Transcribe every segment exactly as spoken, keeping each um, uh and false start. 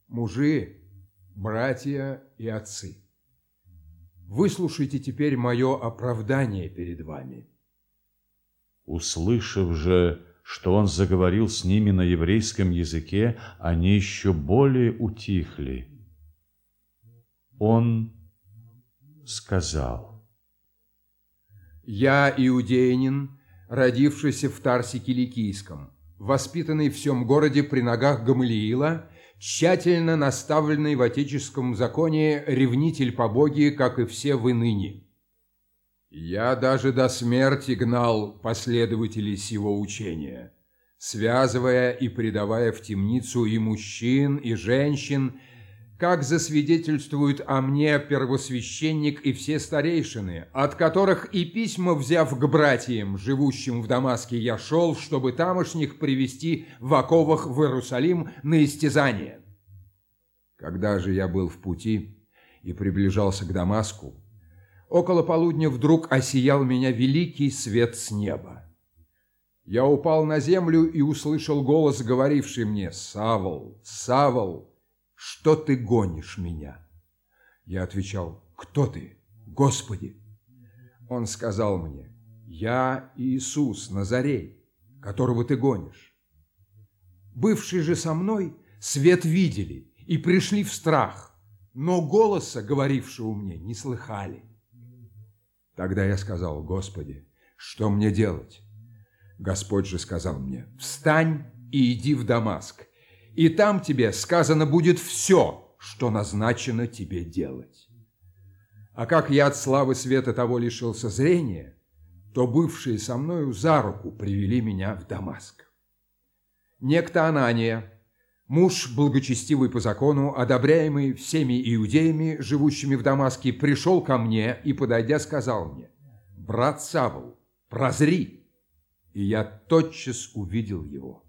Мужи, братья и отцы, выслушайте теперь мое оправдание перед вами. Услышав же, что он заговорил с ними на еврейском языке, они еще более утихли. Он сказал: «Я иудеянин, родившийся в Тарсе Киликийском, воспитанный в всем городе при ногах Гамалиила, тщательно наставленный в отеческом законе ревнитель по Боге, как и все вы ныне. Я даже до смерти гнал последователей сего учения, связывая и предавая в темницу и мужчин, и женщин, как засвидетельствуют о мне первосвященник и все старейшины, от которых и письма взяв к братьям, живущим в Дамаске, я шел, чтобы тамошних привести в оковах в Иерусалим на истязание. Когда же я был в пути и приближался к Дамаску, около полудня вдруг осиял меня великий свет с неба. Я упал на землю и услышал голос, говоривший мне: «Савл, Савл, что ты гонишь меня?» Я отвечал: «Кто ты, Господи?» Он сказал мне: «Я Иисус Назарей, которого ты гонишь». Бывшие же со мной свет видели и пришли в страх, но голоса, говорившего мне, не слыхали. Тогда я сказал: «Господи, что мне делать?» Господь же сказал мне: «Встань и иди в Дамаск, и там тебе сказано будет все, что назначено тебе делать». А как я от славы света того лишился зрения, то бывшие со мною за руку привели меня в Дамаск. Некто Анания, муж благочестивый по закону, одобряемый всеми иудеями, живущими в Дамаске, пришел ко мне и, подойдя, сказал мне: «Брат Савл, прозри!» И я тотчас увидел его.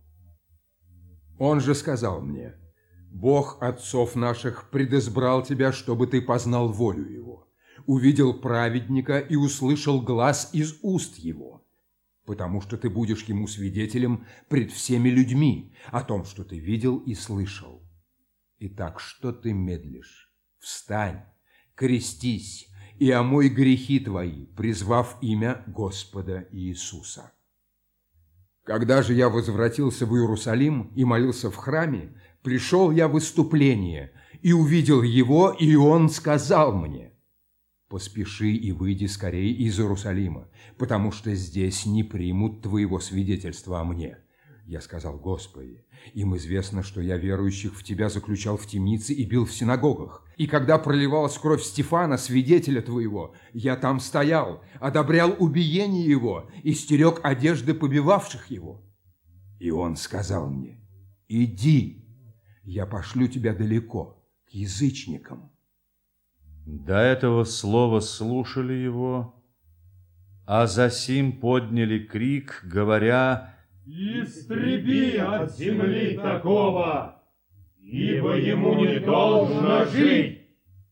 Он же сказал мне: «Бог отцов наших предизбрал тебя, чтобы ты познал волю Его, увидел праведника и услышал глас из уст Его, потому что ты будешь Ему свидетелем пред всеми людьми о том, что ты видел и слышал. Итак, что ты медлишь? Встань, крестись и омой грехи твои, призвав имя Господа Иисуса». Когда же я возвратился в Иерусалим и молился в храме, пришел я в выступление и увидел его, и он сказал мне: «Поспеши и выйди скорее из Иерусалима, потому что здесь не примут твоего свидетельства о мне». Я сказал: «Господи, им известно, что я верующих в Тебя заключал в темнице и бил в синагогах. И когда проливалась кровь Стефана, свидетеля Твоего, я там стоял, одобрял убиение его и стерег одежды побивавших его». И он сказал мне: «Иди, я пошлю тебя далеко, к язычникам». До этого слова слушали его, а засим подняли крик, говоря: «Истреби от земли такого, ибо ему не должно жить!»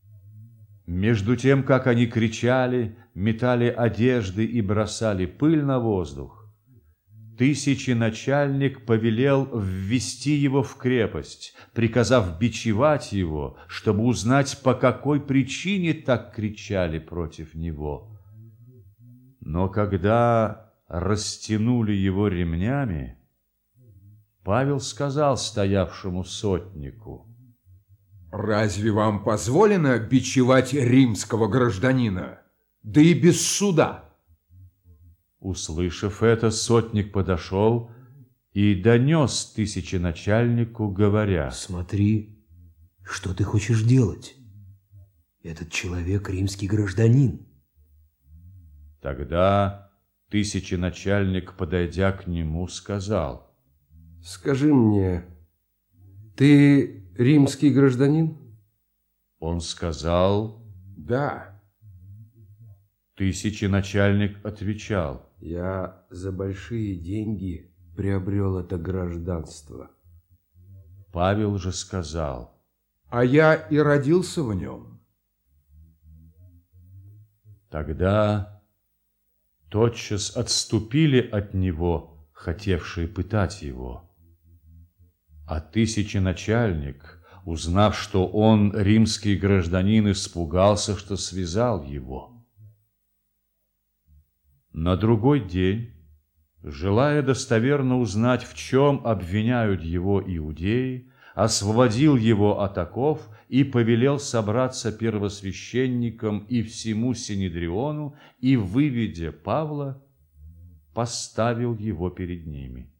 Между тем, как они кричали, метали одежды и бросали пыль на воздух, тысяченачальник повелел ввести его в крепость, приказав бичевать его, чтобы узнать, по какой причине так кричали против него. Но когда растянули его ремнями, Павел сказал стоявшему сотнику: «Разве вам позволено бичевать римского гражданина, да и без суда?» Услышав это, сотник подошел и донес тысяченачальнику, говоря: «Смотри, что ты хочешь делать? Этот человек римский гражданин». Тогда тысяченачальник, подойдя к нему, сказал: «Скажи мне, ты римский гражданин?» Он сказал: «Да». Тысяченачальник отвечал: «Я за большие деньги приобрел это гражданство». Павел же сказал: «А я и родился в нем». Тогда тотчас отступили от него, хотевшие пытать его. А тысяченачальник, Узнав, что он римский гражданин, испугался, что связал его. На другой день, желая достоверно узнать, в чем обвиняют его иудеи, освободил его от оков и повелел собраться первосвященникам и всему Синедриону, и, выведя Павла, поставил его перед ними.